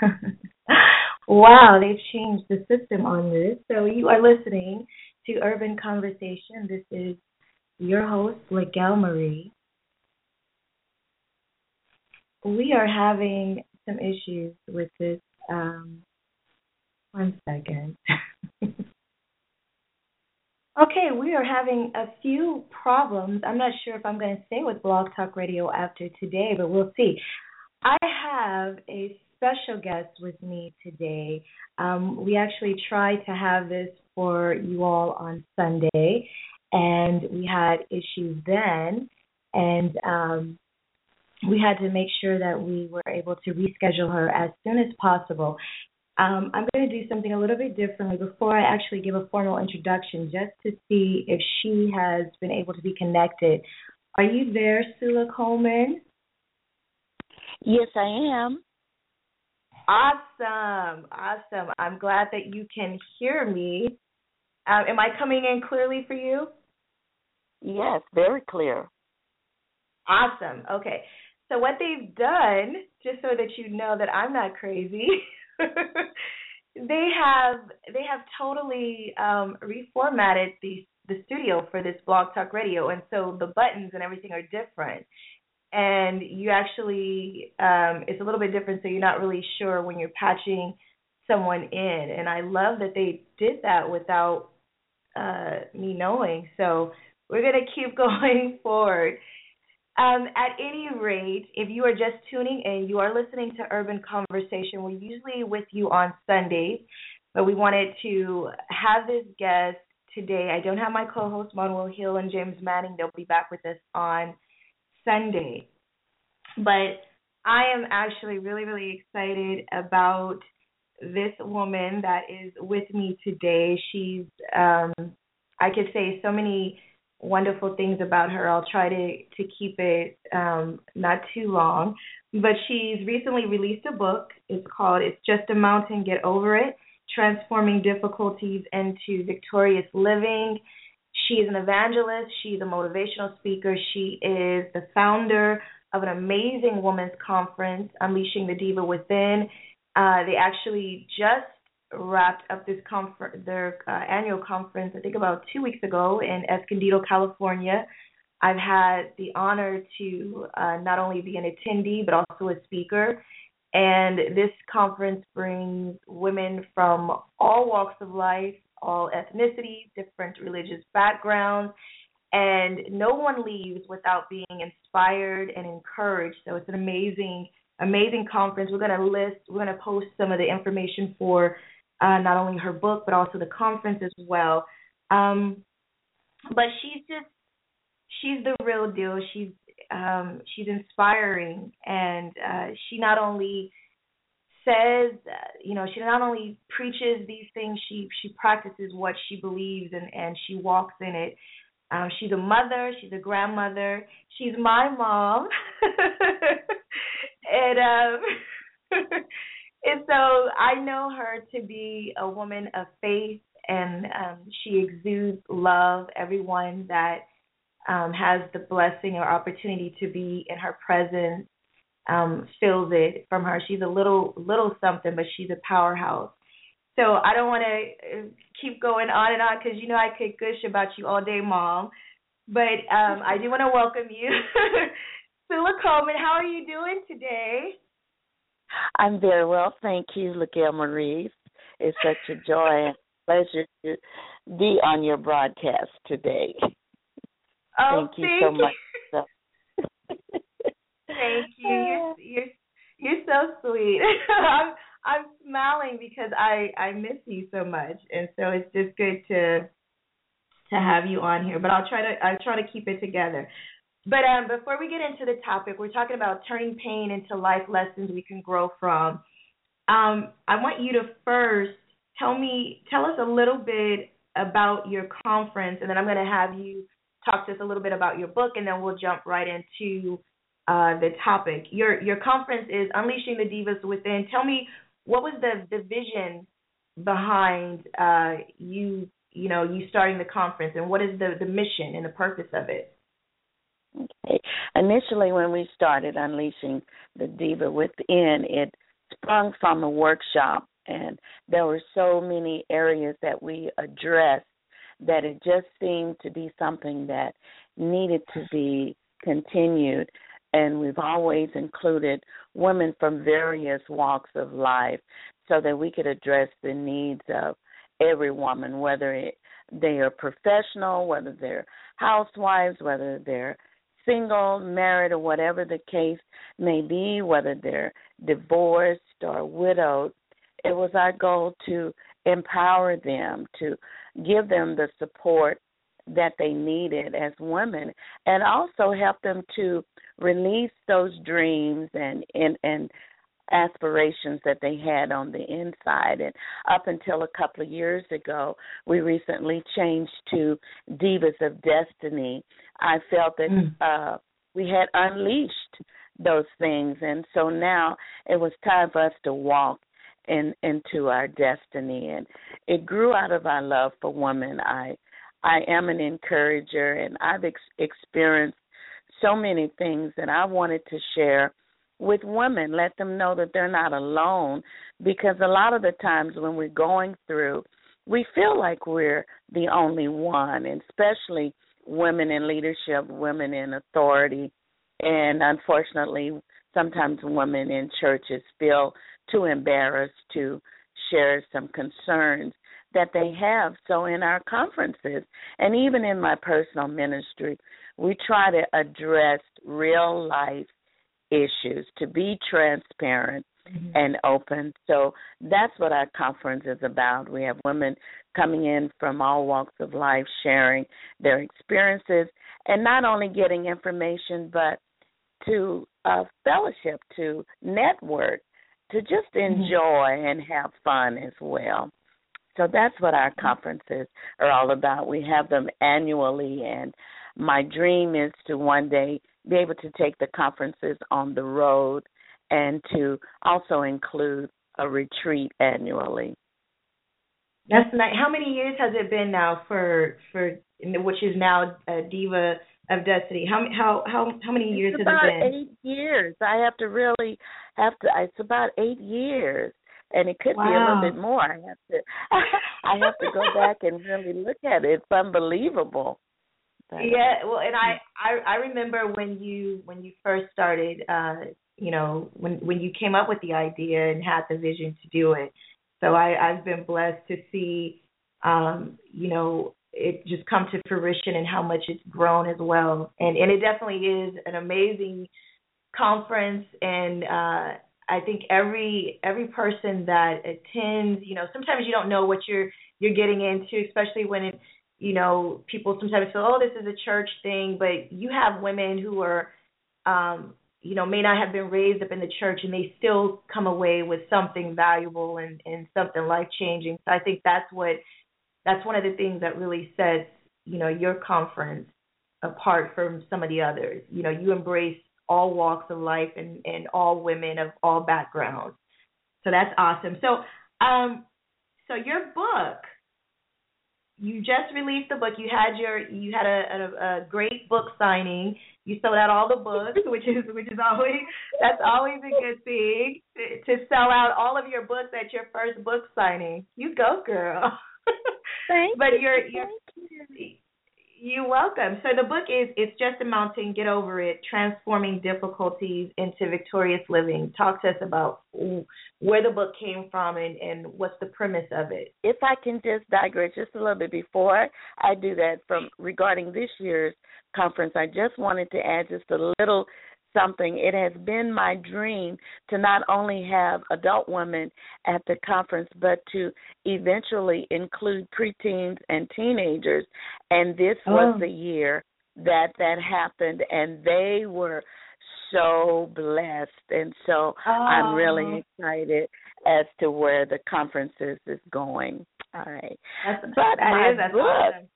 Wow, they've changed the system on this. So you are listening to Urban Conversation. This is your host, Miguel Marie. We are having some issues with this. One second. Okay, we are having a few problems. I'm not sure if I'm going to stay with Blog Talk Radio after today, but we'll see. I have a special guest with me today. We actually tried to have this for you all on Sunday, and we had issues then, and we had to make sure that we were able to reschedule her as soon as possible. I'm going to do something a little bit differently before I actually give a formal introduction, just to see if she has been able to be connected. Are you there, Sula Coleman? Yes, I am. Awesome, awesome. I'm glad that you can hear me. Am I coming in clearly for you? Yes, very clear. Awesome. Okay. So what they've done, just so that you know that I'm not crazy, they have totally reformatted the studio for this Blog Talk Radio, and so the buttons and everything are different. And you actually, it's a little bit different, so you're not really sure when you're patching someone in. And I love that they did that without me knowing. So we're going to keep going forward. At any rate, if you are just tuning in, you are listening to Urban Conversation. We're usually with you on Sundays, but we wanted to have this guest today. I don't have my co-hosts, Manuel Hill and James Manning. They'll be back with us on Sunday. But I am actually really, really excited about this woman that is with me today. She's, I could say so many wonderful things about her. I'll try to keep it not too long. But she's recently released a book. It's called It's Just a Mountain, Get Over It, Transforming Difficulties into Victorious Living. She's an evangelist. She's a motivational speaker. She is the founder of an amazing women's conference, Unleashing the Diva Within. They actually just wrapped up this their annual conference, I think about 2 weeks ago in Escondido, California. I've had the honor to not only be an attendee, but also a speaker. And this conference brings women from all walks of life, all ethnicities, different religious backgrounds, and no one leaves without being inspired and encouraged. So it's an amazing conference. We're going to post some of the information for not only her book, but also the conference as well. But she's the real deal. She's inspiring, and she not only says, she not only preaches these things, she practices what she believes, and she walks in it. She's a mother, she's a grandmother, she's my mom, and and so I know her to be a woman of faith, and she exudes love. Everyone that has the blessing or opportunity to be in her presence feels it from her. She's a little something, but she's a powerhouse. So I don't want to keep going on and on because I could gush about you all day, Mom. But I do want to welcome you. Sula Coleman, how are you doing today? I'm very well, thank you, Miguel Marie. It's such a joy and pleasure to be on your broadcast today. Oh, thank you so much. Thank you. You're so sweet. I'm smiling because I miss you so much, and so it's just good to have you on here. But I'll try to keep it together. But before we get into the topic, we're talking about turning pain into life lessons we can grow from. I want you to first tell us a little bit about your conference, and then I'm going to have you talk to us a little bit about your book, and then we'll jump right into the topic. Your conference is Unleashing the Divas Within. Tell me, what was the vision behind you starting the conference, and what is the mission and the purpose of it? Okay. Initially, when we started Unleashing the Diva Within, it sprung from a workshop, and there were so many areas that we addressed that it just seemed to be something that needed to be continued. And we've always included women from various walks of life so that we could address the needs of every woman, whether they are professional, whether they're housewives, whether they're single, married, or whatever the case may be, whether they're divorced or widowed. It was our goal to empower them, to give them the support that they needed as women, and also help them to release those dreams and aspirations that they had on the inside. And up until a couple of years ago, we recently changed to Divas of Destiny. I felt that we had unleashed those things, and so now it was time for us to walk into our destiny. And it grew out of our love for women. I am an encourager, and I've experienced so many things that I wanted to share with women, let them know that they're not alone, because a lot of the times when we're going through, we feel like we're the only one, and especially women in leadership, women in authority, and unfortunately sometimes women in churches feel too embarrassed to share some concerns that they have. So in our conferences and even in my personal ministry, we try to address real life issues, to be transparent and open. So that's what our conference is about. We have women coming in from all walks of life, sharing their experiences, and not only getting information, but to fellowship, to network, to just enjoy and have fun as well. So that's what our conferences are all about. We have them annually, and my dream is to one day be able to take the conferences on the road and to also include a retreat annually. That's nice. How many years has it been now for which is now Diva of Destiny? How many years has it been? About 8 years. I have to really it's about 8 years. And it could be a little bit more. I have to go back and really look at it. It's unbelievable. But, yeah, well, and I remember when you first started, when you came up with the idea and had the vision to do it. So I've been blessed to see, it just come to fruition and how much it's grown as well. And it definitely is an amazing conference, and I think every person that attends, sometimes you don't know what you're getting into, especially when people sometimes feel, oh, this is a church thing, but you have women who are, may not have been raised up in the church, and they still come away with something valuable and something life-changing. So I think that's one of the things that really sets, your conference apart from some of the others. You embrace all walks of life and all women of all backgrounds. So that's awesome. So your book, you just released the book. You had a great book signing. You sold out all the books, which is that's always a good thing to sell out all of your books at your first book signing. You go, girl. Thank you. You're welcome. So the book is It's Just a Mountain, Get Over It, Transforming Difficulties into Victorious Living. Talk to us about where the book came from and what's the premise of it. If I can just digress just a little bit before I do that, regarding this year's conference, I just wanted to add just a little something. It has been my dream to not only have adult women at the conference, but to eventually include preteens and teenagers. And this was the year that happened, and they were so blessed. And so I'm really excited as to where the conferences is going. All right. That's awesome.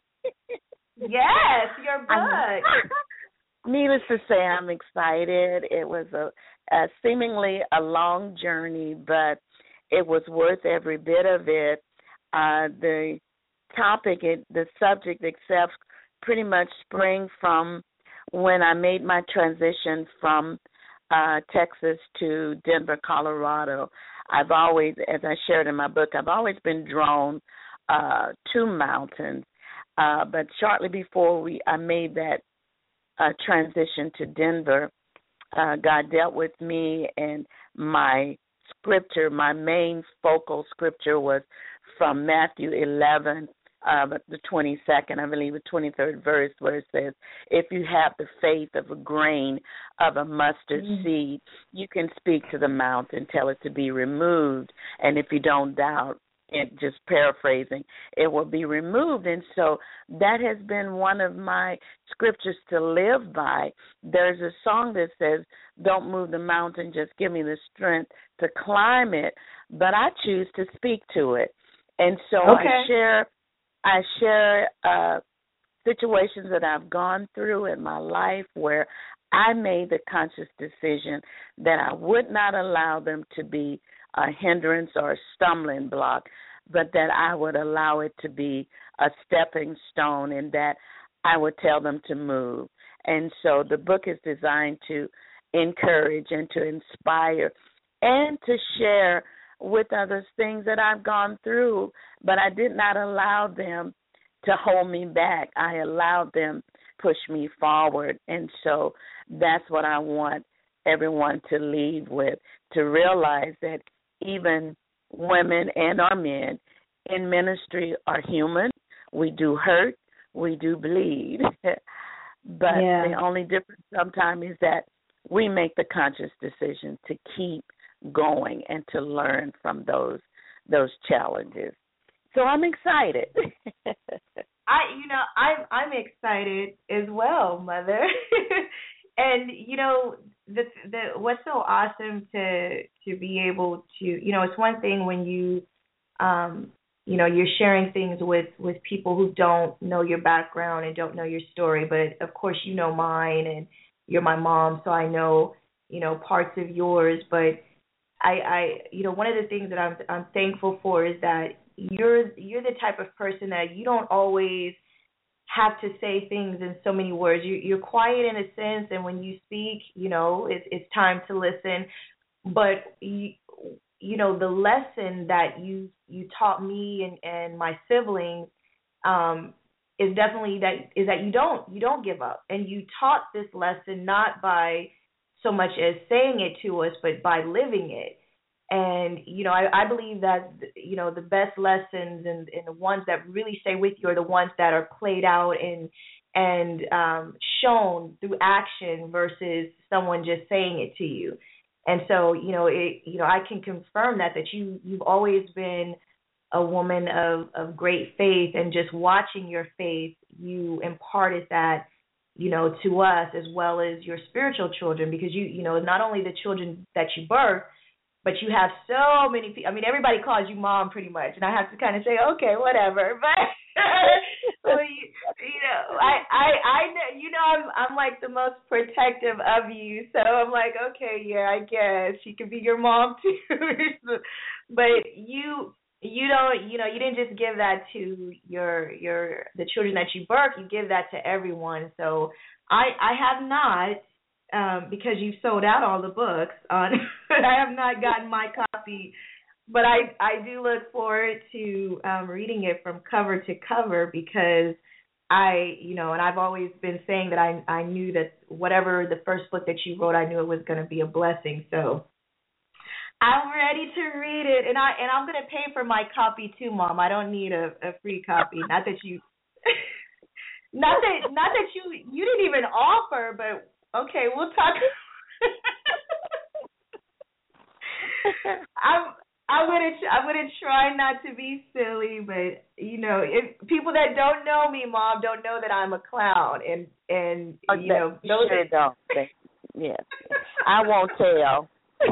Yes, your book. Needless to say, I'm excited. It was a seemingly a long journey, but it was worth every bit of it. The topic, the subject itself pretty much sprang from when I made my transition from Texas to Denver, Colorado. I've always, as I shared in my book, I've always been drawn to mountains. But shortly before I made that transition to Denver, God dealt with me, and my scripture, my main focal scripture was from Matthew 11, the 22nd, I believe the 23rd verse, where it says, if you have the faith of a grain of a mustard seed, you can speak to the mountain, tell it to be removed, and if you don't doubt, just paraphrasing, it will be removed. And so that has been one of my scriptures to live by. There's a song that says, don't move the mountain, just give me the strength to climb it, but I choose to speak to it. And so I share situations that I've gone through in my life where I made the conscious decision that I would not allow them to be a hindrance or a stumbling block, but that I would allow it to be a stepping stone, and that I would tell them to move. And so the book is designed to encourage and to inspire and to share with others things that I've gone through, but I did not allow them to hold me back. I allowed them to push me forward. And so that's what I want everyone to leave with, to realize that even women and our men in ministry are human. We do hurt. We do bleed. But the only difference sometimes is that we make the conscious decision to keep going and to learn from those challenges. So I'm excited. I'm excited as well, Mother. And the what's so awesome to be able to, it's one thing when you you're sharing things with people who don't know your background and don't know your story, but of course you know mine, and you're my mom, so I know parts of yours. But I one of the things that I'm thankful for is that you're the type of person that you don't always have to say things in so many words. You're quiet in a sense, and when you speak, it's time to listen. But the lesson that you taught me and my siblings is definitely that you don't give up, and you taught this lesson not by so much as saying it to us, but by living it. And, I believe that, the best lessons and the ones that really stay with you are the ones that are played out and shown through action versus someone just saying it to you. And so, I can confirm that you've always been a woman of great faith, and just watching your faith, you imparted that, to us, as well as your spiritual children, because not only the children that you birth, but you have so many people. I mean, everybody calls you mom pretty much, and I have to kind of say, okay, whatever. But so I'm like the most protective of you, so I'm like, okay, yeah, I guess she could be your mom too. But you don't, you didn't just give that to the children that you birth. You give that to everyone. So I have not. Because you've sold out all the books. I have not gotten my copy, but I do look forward to reading it from cover to cover, because and I've always been saying that I knew that whatever the first book that you wrote, I knew it was going to be a blessing. So I'm ready to read it, and I'm going to pay for my copy too, Mom. I don't need a free copy. Not that you, not that you didn't even offer, but. Okay, we'll talk. I'm gonna try not to be silly, but if people that don't know me, Mom, don't know that I'm a clown, and those sure don't. Yes, I won't tell.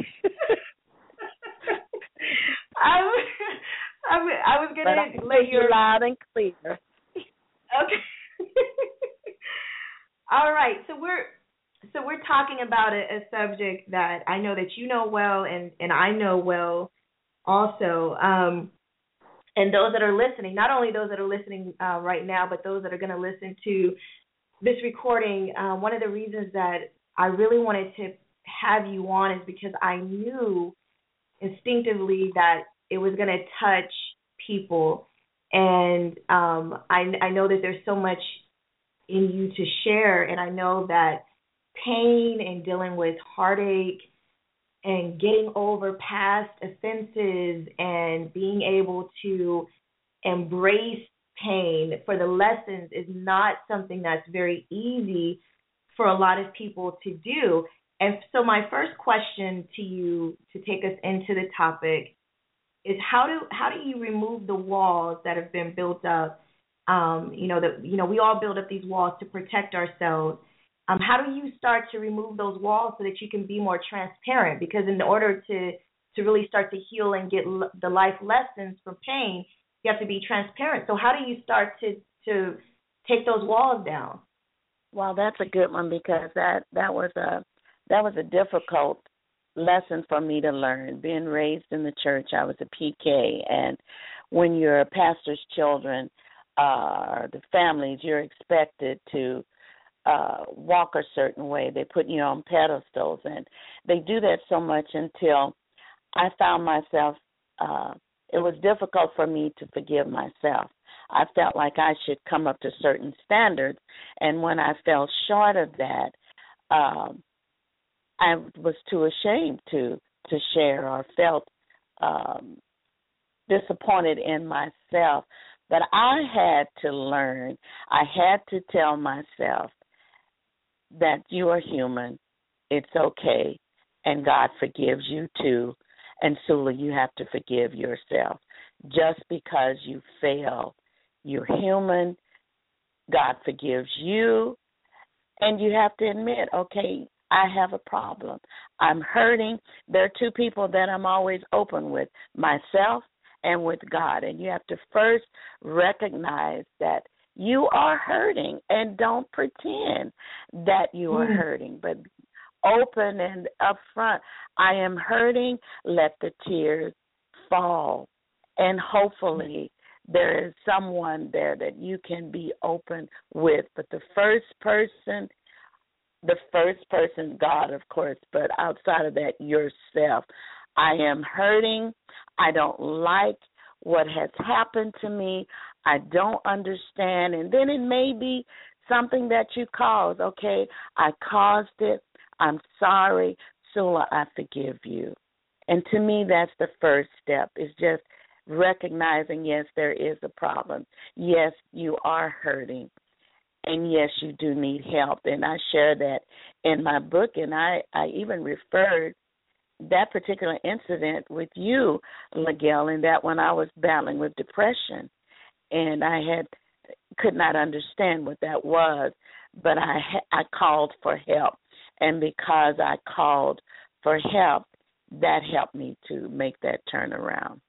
I was gonna let you loud and clear. Okay. All right, so we're talking about a subject that I know that you know well, and I know well also. And those that are listening, not only those that are listening right now, but those that are going to listen to this recording, one of the reasons that I really wanted to have you on is because I knew instinctively that it was going to touch people. And I know that there's so much in you to share. And I know that pain and dealing with heartache and getting over past offenses and being able to embrace pain for the lessons is not something that's very easy for a lot of people to do. And so my first question to you to take us into the topic is how do you remove the walls that have been built up? We all build up these walls to protect ourselves. How do you start to remove those walls so that you can be more transparent? Because in order to really start to heal and get the life lessons from pain, you have to be transparent. So how do you start to take those walls down? Well, that's a good one because that was a difficult lesson for me to learn. Being raised in the church, I was a PK, and when you're a pastor's children, the families, you're expected to walk a certain way. They put you on pedestals, and they do that so much until I found myself, it was difficult for me to forgive myself. I felt like I should come up to certain standards, and when I fell short of that, I was too ashamed to share or felt disappointed in myself. But I had to learn, I had to tell myself that you are human, it's okay, and God forgives you too. And Sula, you have to forgive yourself. Just because you fail, you're human, God forgives you, and you have to admit, okay, I have a problem. I'm hurting. There are two people that I'm always open with, myself and with God. And you have to first recognize that you are hurting and don't pretend that you are hurting, but open and upfront. I am hurting. Let the tears fall. And hopefully there is someone there that you can be open with. But the first person, God, of course, but outside of that, yourself. I am hurting. I don't like what has happened to me. I don't understand. And then it may be something that you caused. Okay, I caused it. I'm sorry. Sula, I forgive you. And to me, that's the first step, is just recognizing, yes, there is a problem. Yes, you are hurting. And yes, you do need help. And I share that in my book, and I even referred that particular incident with you, Miguel, in that when I was battling with depression, and I could not understand what that was, but I called for help. And because I called for help, that helped me to make that turnaround.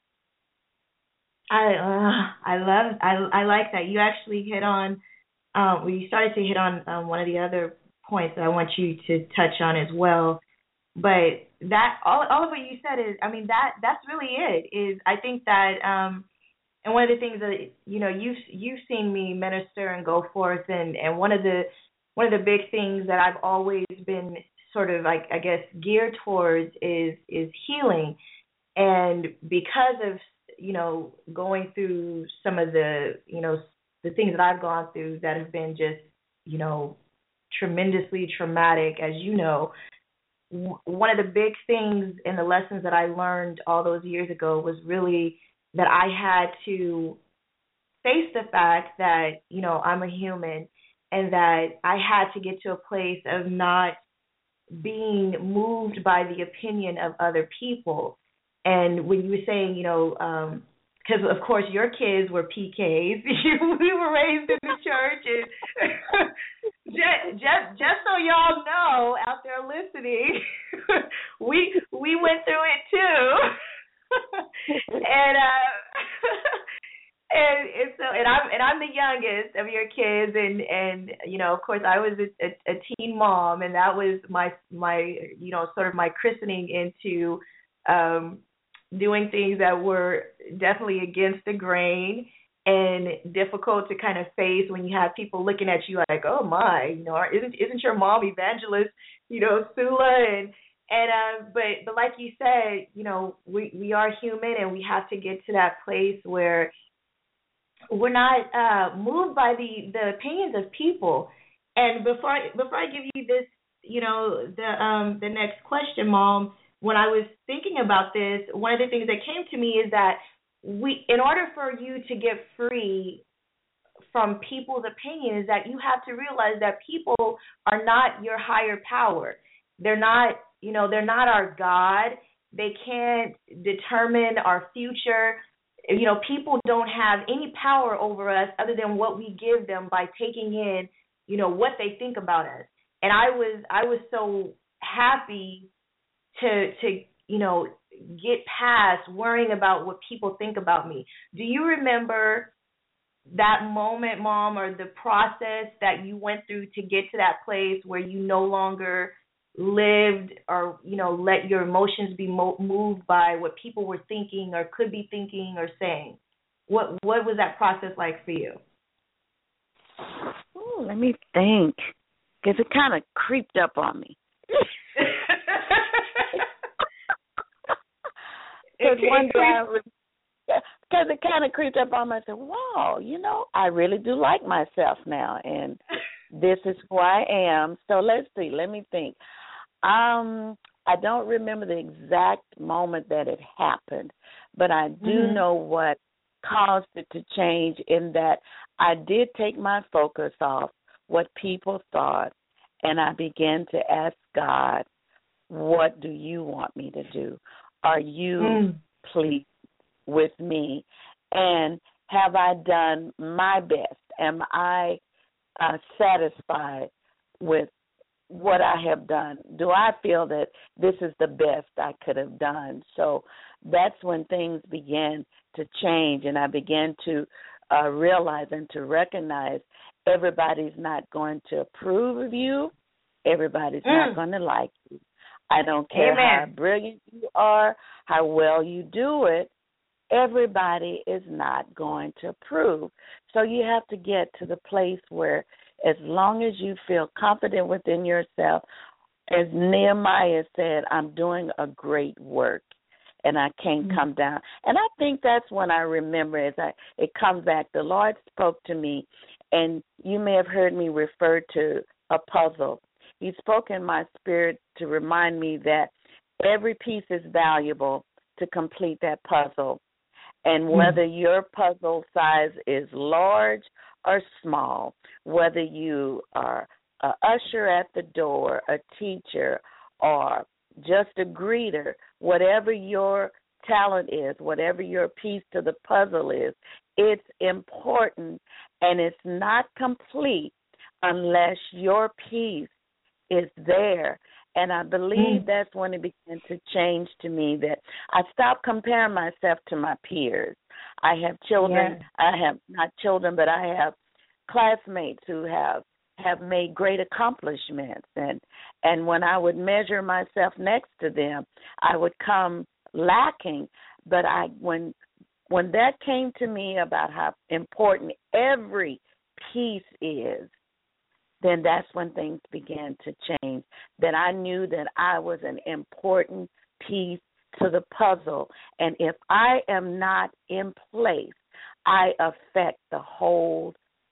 I like that. You actually hit on, you started to hit on one of the other points that I want you to touch on as well. But that all of what you said is, I mean, that's really it. Is I think that, and one of the things that you've seen me minister and go forth, and one of the big things that I've always been sort of like, I guess, geared towards is healing. And because of going through some of the the things that I've gone through that have been just tremendously traumatic, as you know. One of the big things and the lessons that I learned all those years ago was really that I had to face the fact that, I'm a human, and that I had to get to a place of not being moved by the opinion of other people. And when you were saying, because of course your kids were PKs, we were raised in the church, and just so y'all know out there listening, we went through it too, and I'm the youngest of your kids, and of course I was a teen mom, and that was my sort of my christening into doing things that were definitely against the grain and difficult to kind of face when you have people looking at you like, oh my, isn't your mom evangelist, Sula? But like you said, we are human, and we have to get to that place where we're not moved by the opinions of people. And before I give you this, the next question, Mom, when I was thinking about this, one of the things that came to me is that in order for you to get free from people's opinions, that you have to realize that people are not your higher power. They're not our God. They can't determine our future. People don't have any power over us other than what we give them by taking in, what they think about us. And I was so happy to get past worrying about what people think about me. Do you remember that moment, Mom, or the process that you went through to get to that place where you no longer lived or let your emotions be moved by what people were thinking or could be thinking or saying? What was that process like for you? Oh, let me think, because it kind of creeped up on me. Because it kind of creeped up on me. I said, wow, I really do like myself now, and this is who I am. So let's see. Let me think. I don't remember the exact moment that it happened, but I do know what caused it to change, in that I did take my focus off what people thought, and I began to ask God, what do you want me to do? Are you pleased with me? And have I done my best? Am I satisfied with what I have done? Do I feel that this is the best I could have done? So that's when things began to change, and I began to realize and to recognize everybody's not going to approve of you. Everybody's not going to like you. I don't care how brilliant you are, how well you do it. Everybody is not going to approve. So you have to get to the place where, as long as you feel confident within yourself, as Nehemiah said, I'm doing a great work and I can't come down. And I think that's when I remember, it comes back, the Lord spoke to me, and you may have heard me refer to a puzzle. He spoke in my spirit to remind me that every piece is valuable to complete that puzzle. And whether your puzzle size is large or small, whether you are an usher at the door, a teacher, or just a greeter, whatever your talent is, whatever your piece to the puzzle is, it's important, and it's not complete unless your piece is there. And I believe that's when it began to change to me, that I stopped comparing myself to my peers. I have children. I have not children, but I have classmates who have made great accomplishments. And when I would measure myself next to them, I would come lacking. But when that came to me about how important every piece is, then that's when things began to change, that I knew that I was an important piece to the puzzle. And if I am not in place, I affect the whole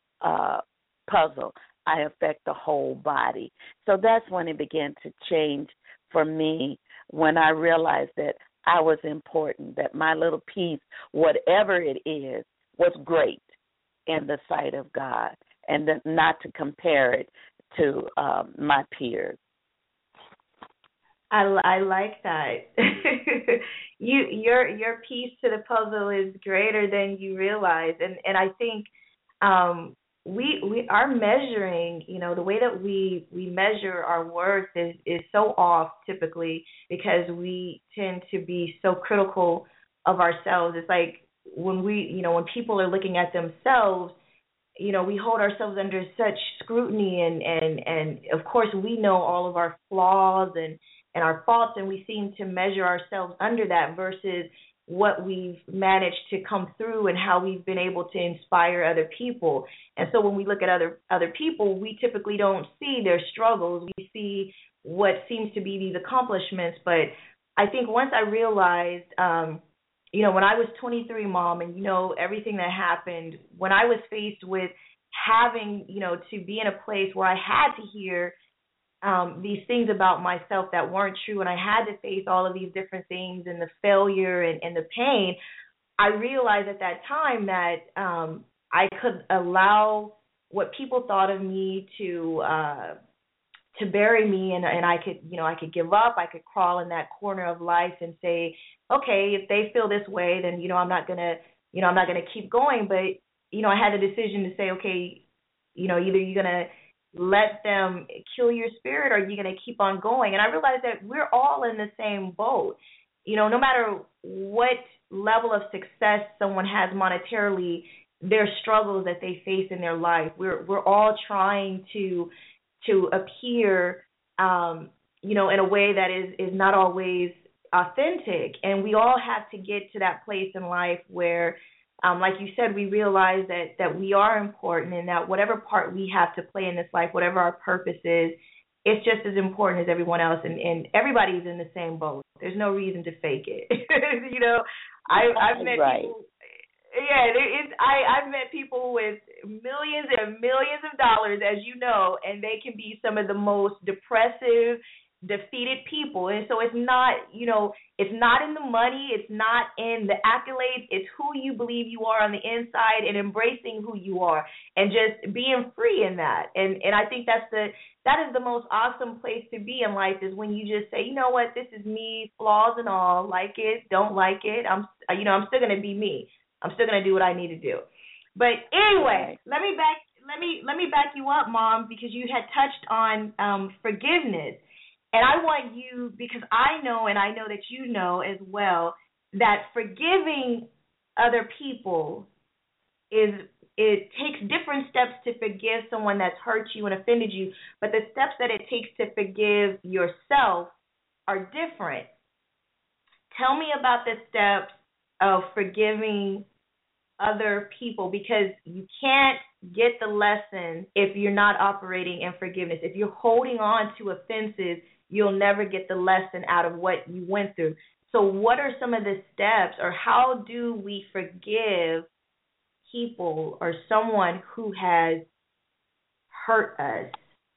puzzle. I affect the whole body. So that's when it began to change for me, when I realized that I was important, that my little piece, whatever it is, was great in the sight of God, and not to compare it to my peers. I like that. Your piece to the puzzle is greater than you realize, and I think we are measuring. The way that we measure our worth is so off typically, because we tend to be so critical of ourselves. It's like when when people are looking at themselves, we hold ourselves under such scrutiny, and of course we know all of our flaws and our faults, and we seem to measure ourselves under that versus what we've managed to come through and how we've been able to inspire other people. And so when we look at other people, we typically don't see their struggles. We see what seems to be these accomplishments. But I think once I realized, when I was 23, Mom, and, everything that happened, when I was faced with having, to be in a place where I had to hear these things about myself that weren't true, and I had to face all of these different things and the failure and the pain, I realized at that time that I could allow what people thought of me to bury me, and I could give up. I could crawl in that corner of life and say, okay, if they feel this way, then I'm not gonna keep going. But I had the decision to say, okay, either you're gonna let them kill your spirit or you're gonna keep on going. And I realized that we're all in the same boat. No matter what level of success someone has monetarily, there are struggles that they face in their life. We're all trying to appear, in a way that is not always authentic. And we all have to get to that place in life where, like you said, we realize that we are important, and that whatever part we have to play in this life, whatever our purpose is, it's just as important as everyone else. And everybody's in the same boat. There's no reason to fake it. I've met people. Yeah, I've met people with millions and millions of dollars, as you know, and they can be some of the most depressive, defeated people. And so it's not, it's not in the money, it's not in the accolades, it's who you believe you are on the inside and embracing who you are and just being free in that. And I think that is the most awesome place to be in life, is when you just say, you know what, this is me, flaws and all, like it, don't like it, I'm still going to be me. I'm still going to do what I need to do. But anyway, let me back you up, Mom, because you had touched on forgiveness. And I want you, because I know, and I know that you know as well, that forgiving other people it takes different steps to forgive someone that's hurt you and offended you, but the steps that it takes to forgive yourself are different. Tell me about the steps of forgiving other people, because you can't get the lesson if you're not operating in forgiveness. If you're holding on to offenses, you'll never get the lesson out of what you went through. So what are some of the steps, or how do we forgive people or someone who has hurt us?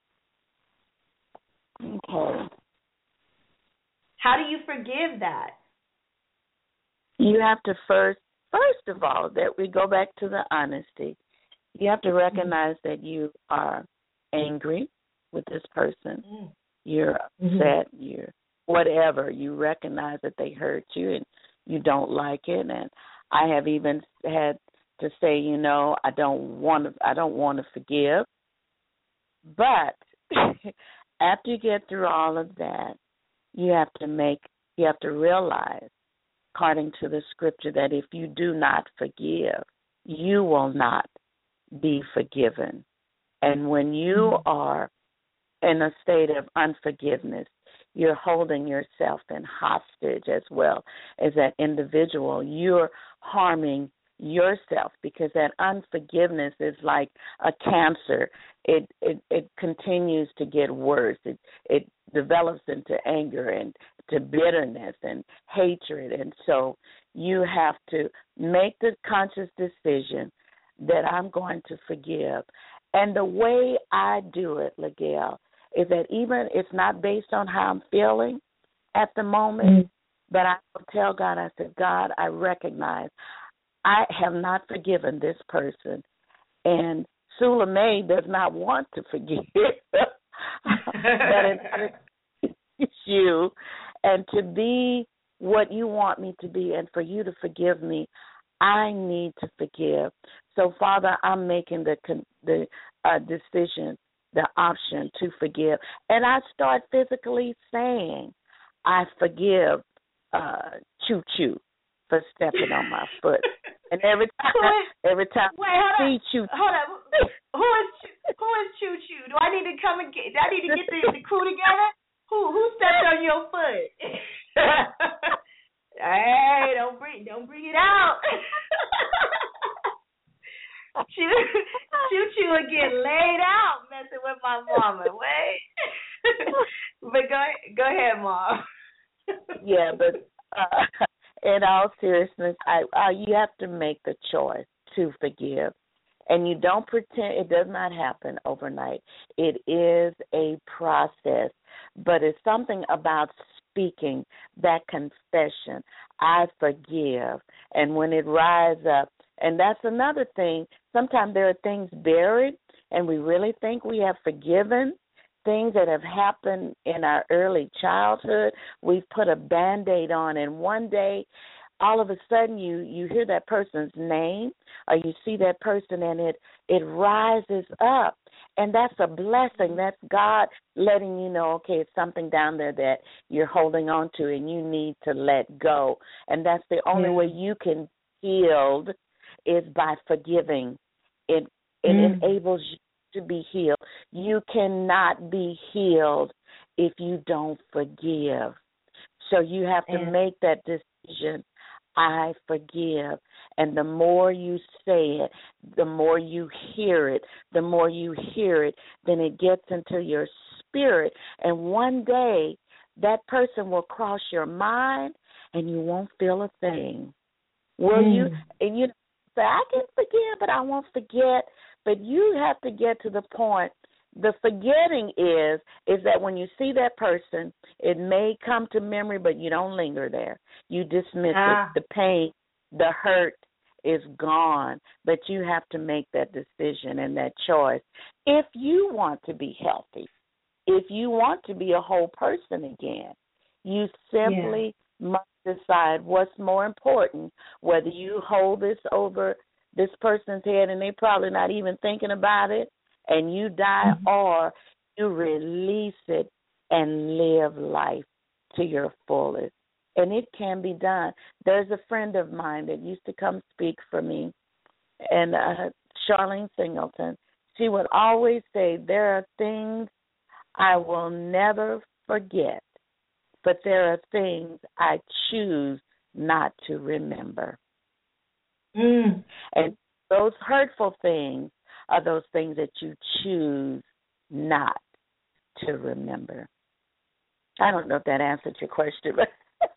Okay. How do you forgive that? You have to first of all, that we go back to the honesty. You have to recognize that you are angry with this person. You're upset. You're whatever. You recognize that they hurt you and you don't like it. And I have even had to say, I don't want to forgive. But after you get through all of that, you have to realize, according to the scripture, that if you do not forgive, you will not be forgiven. And when you are in a state of unforgiveness, you're holding yourself in hostage as well as that individual. You're harming yourself, because that unforgiveness is like a cancer. It continues to get worse. It develops into anger and to bitterness and hatred. And so you have to make the conscious decision that I'm going to forgive. And the way I do it, Ligel, is that even it's not based on how I'm feeling at the moment, but I will tell God, I said, God, I recognize I have not forgiven this person. And Sula May does not want to forgive. That it's you. And to be what you want me to be and for you to forgive me, I need to forgive. So, Father, I'm making the decision, the option to forgive. And I start physically saying, I forgive Choo Choo for stepping on my foot. And every time I see Choo Choo. Hold on. Who is Choo Choo? Do I need to come and get the crew together? Who stepped on your foot? Hey, don't bring it out. Choo Choo will get laid out messing with my mama. Wait. But go ahead, Mom. Yeah, but in all seriousness, you have to make the choice to forgive. And you don't pretend. It does not happen overnight. It is a process, but it's something about speaking that confession, I forgive, and when it rises up. And that's another thing. Sometimes there are things buried, and we really think we have forgiven things that have happened in our early childhood. We've put a Band-Aid on, and one day all of a sudden you hear that person's name or you see that person, and it rises up. And that's a blessing. That's God letting you know, okay, it's something down there that you're holding on to and you need to let go. And that's the only way you can healed is by forgiving. It enables you to be healed. You cannot be healed if you don't forgive. So you have to make that decision, I forgive. And the more you say it, the more you hear it. The more you hear it, then it gets into your spirit. And one day, that person will cross your mind, and you won't feel a thing. Will you? And you say, I can forgive, but I won't forget. But you have to get to the point. The forgetting is that when you see that person, it may come to memory, but you don't linger there. You dismiss it. The pain, the hurt is gone, but you have to make that decision and that choice. If you want to be healthy, if you want to be a whole person again, you simply must decide what's more important, whether you hold this over this person's head and they're probably not even thinking about it, and you die, or you release it and live life to your fullest. And it can be done. There's a friend of mine that used to come speak for me, and Charlene Singleton. She would always say, there are things I will never forget, but there are things I choose not to remember. And those hurtful things are those things that you choose not to remember. I don't know if that answered your question, but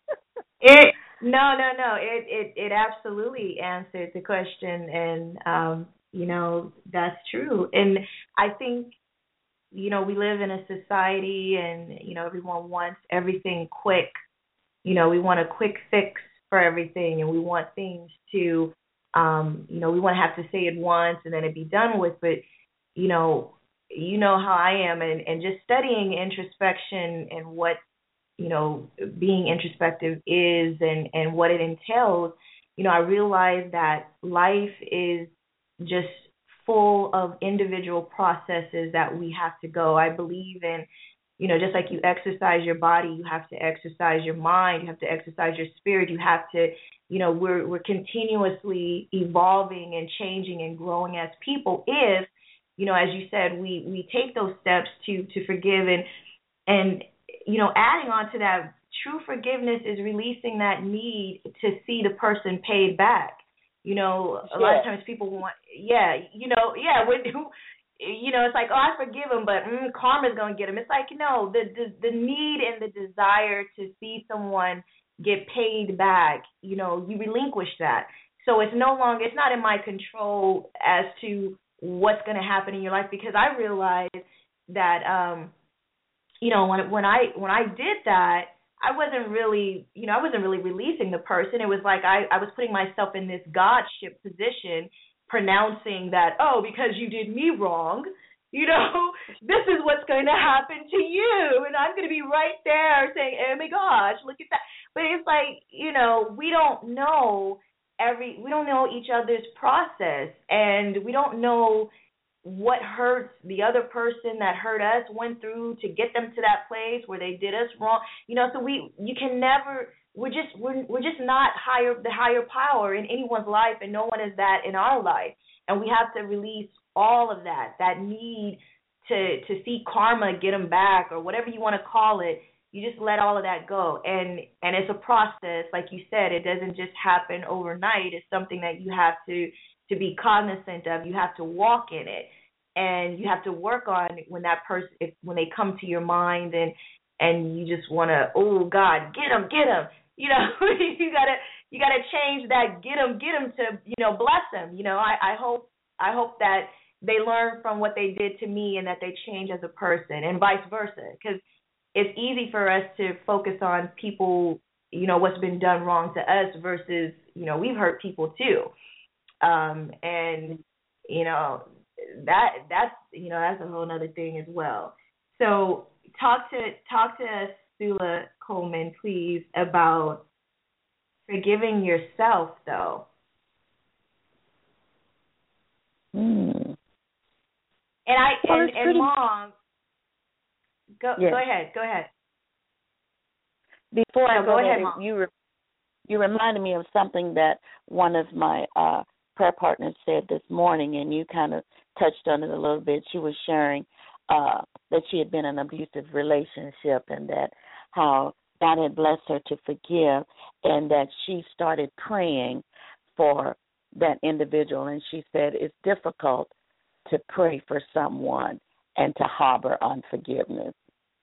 No. It absolutely answered the question, and that's true. And I think we live in a society, and everyone wants everything quick. We want a quick fix for everything, and we want things to we want to have to say it once and then it be done with. But you know how I am, and just studying introspection and what being introspective is, and what it entails. I realize that life is just full of individual processes that we have to go. I believe in just like you exercise your body, you have to exercise your mind, you have to exercise your spirit, you have to we're continuously evolving and changing and growing as people if as you said, we take those steps to forgive, and adding on to that, true forgiveness is releasing that need to see the person paid back. A lot of times people want, it's like, oh, I forgive him, but karma's going to get him. It's like, no, the need and the desire to see someone get paid back, you relinquish that. So it's not in my control as to what's going to happen in your life, because I realized that, when I did that, I wasn't really releasing the person. It was like I was putting myself in this godship position, pronouncing that, oh, because you did me wrong, this is what's going to happen to you. And I'm going to be right there saying, oh my gosh, look at that. But it's like, we don't know each other's process, and we don't know what hurts the other person that hurt us went through to get them to that place where they did us wrong. So you can never, we're just not the higher power in anyone's life, and no one is that in our life. And we have to release all of that need to see karma get them back, or whatever you want to call it. You just let all of that go. And it's a process, like you said. It doesn't just happen overnight. It's something that you have to be cognizant of. You have to walk in it, and you have to work on when that person, when they come to your mind, and and you just want to, oh God, get him, you know. you gotta change that get him to, you know, bless him. You know, I hope that they learn from what they did to me and that they change as a person, and vice versa, because it's easy for us to focus on people, you know, what's been done wrong to us versus, you know, we've hurt people too. And you know, that's you know, that's a whole other thing as well. So talk to us, Sula Coleman, please, about forgiving yourself, though. Mm. And Mom, go ahead. Before I go ahead, Mom. You reminded me of something that one of my prayer partners said this morning, and you kind of touched on it a little bit. She was sharing that she had been in an abusive relationship, and that how God had blessed her to forgive, and that she started praying for that individual. And she said it's difficult to pray for someone and to harbor unforgiveness.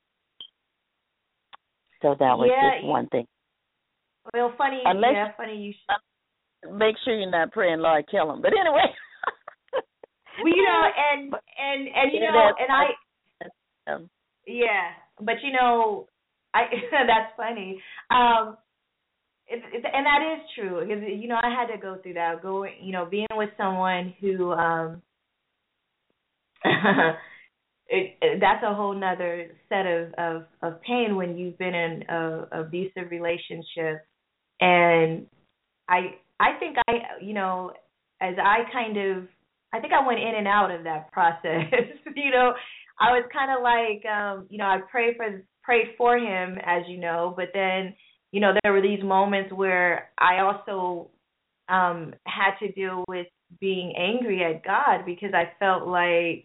So that was just one thing. Well, funny you should. Make sure you're not praying, Lord, kill him. But anyway. Well, you know, and you know, and yeah, but you know, that's funny. And that is true, because you know, I had to go through that. You know, being with someone who that's a whole nother set of pain when you've been in a abusive relationship. And I think you know, as I think I went in and out of that process. You know, I was kind of like, you know, I prayed for him, as you know, but then, you know, there were these moments where I also had to deal with being angry at God, because I felt like,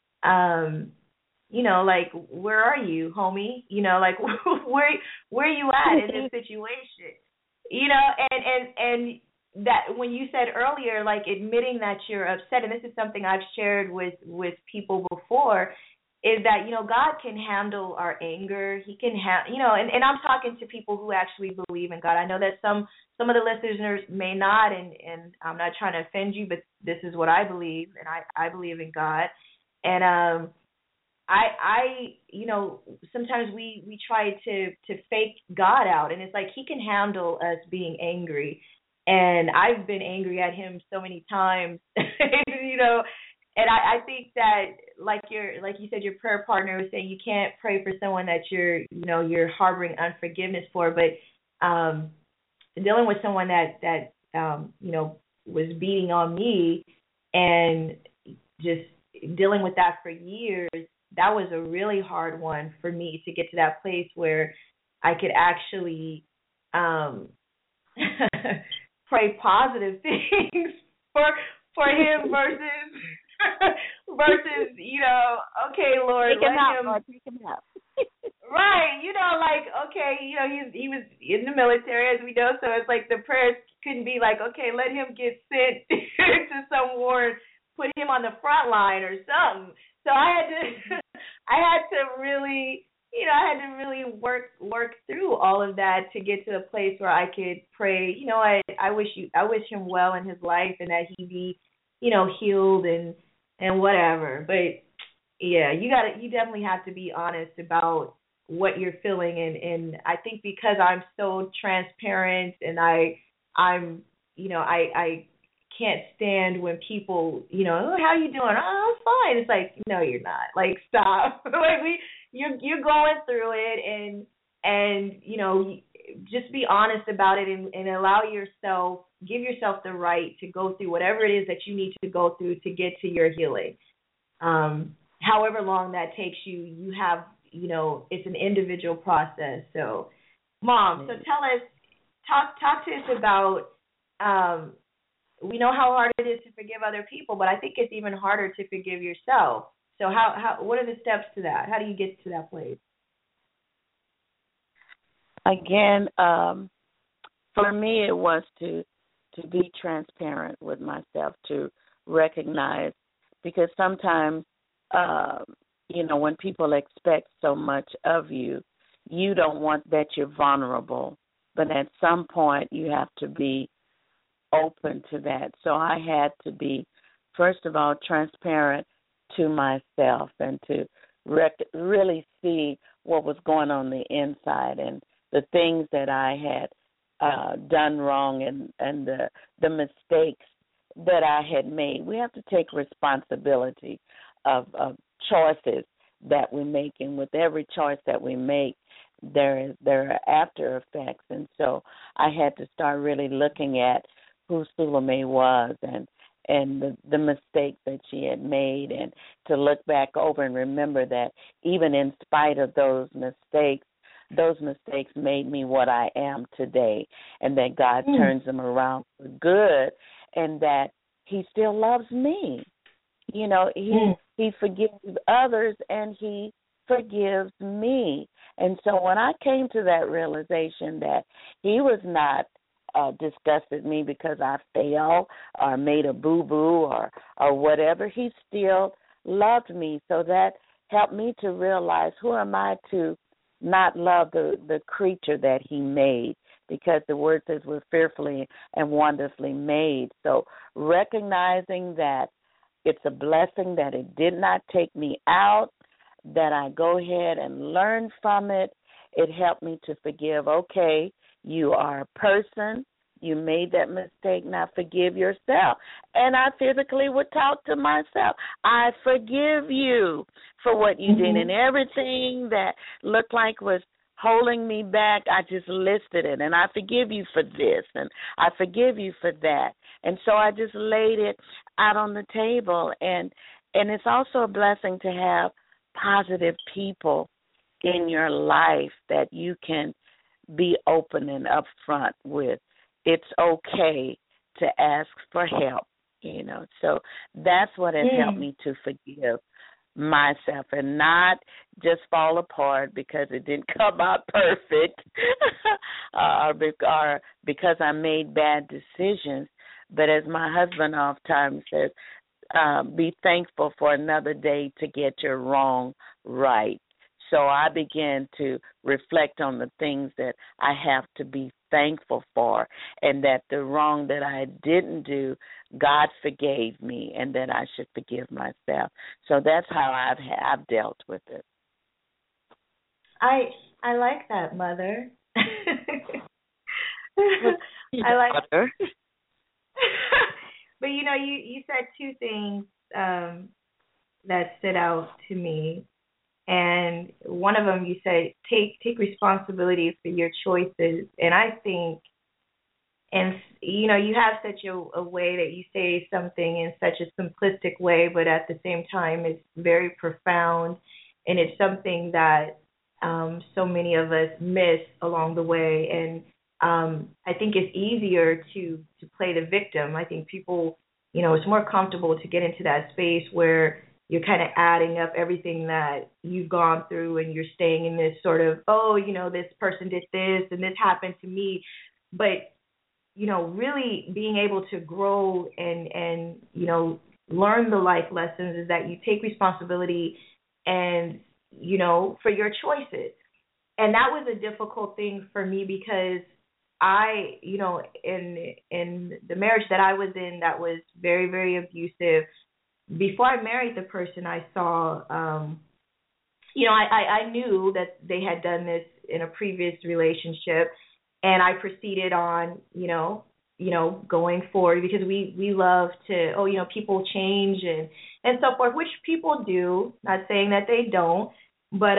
you know, like, where are you, homie? You know, like, where you at in this situation? You know, and that when you said earlier, like, admitting that you're upset, and this is something I've shared with people before, is that, you know, God can handle our anger. He can you know, and I'm talking to people who actually believe in God. I know that some of the listeners may not, and I'm not trying to offend you, but this is what I believe, and I believe in God. And I you know, sometimes we try to fake God out, and it's like He can handle us being angry. And I've been angry at him so many times, you know. And I think that, like you said, your prayer partner was saying, you can't pray for someone that you're harboring unforgiveness for. But dealing with someone that you know, was beating on me, and just dealing with that for years, that was a really hard one for me to get to that place where I could actually pray positive things for him versus you know, okay, Lord, take him out. Right, you know, like, okay, you know, he was in the military, as we know, so it's like the prayers couldn't be like, okay, let him get sent to some war, put him on the front line or something. So I had to really, you know, I had to really work through all of that to get to a place where I could pray. You know, I wish him well in his life, and that he be, you know, healed and whatever. But yeah, you definitely have to be honest about what you're feeling, and I think because I'm so transparent, and I'm you know, I can't stand when people, you know, oh, how you doing? Oh, I'm fine. It's like, no, you're not. Like, stop. Like, you're going through it, and you know, just be honest about it, and allow yourself, give yourself the right to go through whatever it is that you need to go through to get to your healing. However long that takes you, you have, you know, it's an individual process. So, Mom, so tell us, talk to us about, we know how hard it is to forgive other people, but I think it's even harder to forgive yourself. So what are the steps to that? How do you get to that place? Again, for me, it was to be transparent with myself, to recognize, because sometimes, you know, when people expect so much of you, you don't want that you're vulnerable, but at some point you have to be open to that. So I had to be, first of all, transparent to myself and to really see what was going on the inside and the things that I had done wrong and the mistakes that I had made. We have to take responsibility of choices that we make, and with every choice that we make, there are after effects. And so I had to start really looking at who Sula Mae was and the mistakes that she had made, and to look back over and remember that even in spite of those mistakes made me what I am today, and that God turns them around for good, and that He still loves me. You know, He forgives others and He forgives me. And so when I came to that realization that He was not disgusted me because I failed or made a boo-boo or whatever, He still loved me. So that helped me to realize, who am I to not love the creature that He made? Because the word says we're fearfully and wonderfully made. So recognizing that it's a blessing that it did not take me out, that I go ahead and learn from it. It helped me to forgive. Okay, you are a person. You made that mistake. Now forgive yourself. And I physically would talk to myself. I forgive you for what you did. And everything that looked like was holding me back, I just listed it. And I forgive you for this, and I forgive you for that. And so I just laid it out on the table. And it's also a blessing to have positive people in your life that you can be open and upfront with. It's okay to ask for help, you know. So that's what has helped me to forgive myself and not just fall apart because it didn't come out perfect or because I made bad decisions. But as my husband oftentimes says, be thankful for another day to get your wrong right. So I began to reflect on the things that I have to be thankful for, and that the wrong that I didn't do, God forgave me, and that I should forgive myself. So that's how I've dealt with it. I like that, Mother. I like her. But you know, you said two things that stood out to me. And one of them, you said, take responsibility for your choices. And I think, and you know, you have such a way that you say something in such a simplistic way, but at the same time, it's very profound, and it's something that so many of us miss along the way. And I think it's easier to play the victim. I think people, you know, it's more comfortable to get into that space where you're kind of adding up everything that you've gone through, and you're staying in this sort of, oh, you know, this person did this and this happened to me. But, you know, really being able to grow and you know, learn the life lessons is that you take responsibility and, you know, for your choices. And that was a difficult thing for me because I, you know, in the marriage that I was in that was very, very abusive, before I married the person, I saw, you know, I knew that they had done this in a previous relationship, and I proceeded on, you know, going forward, because we love to, oh, you know, people change and so forth, which people do, not saying that they don't, but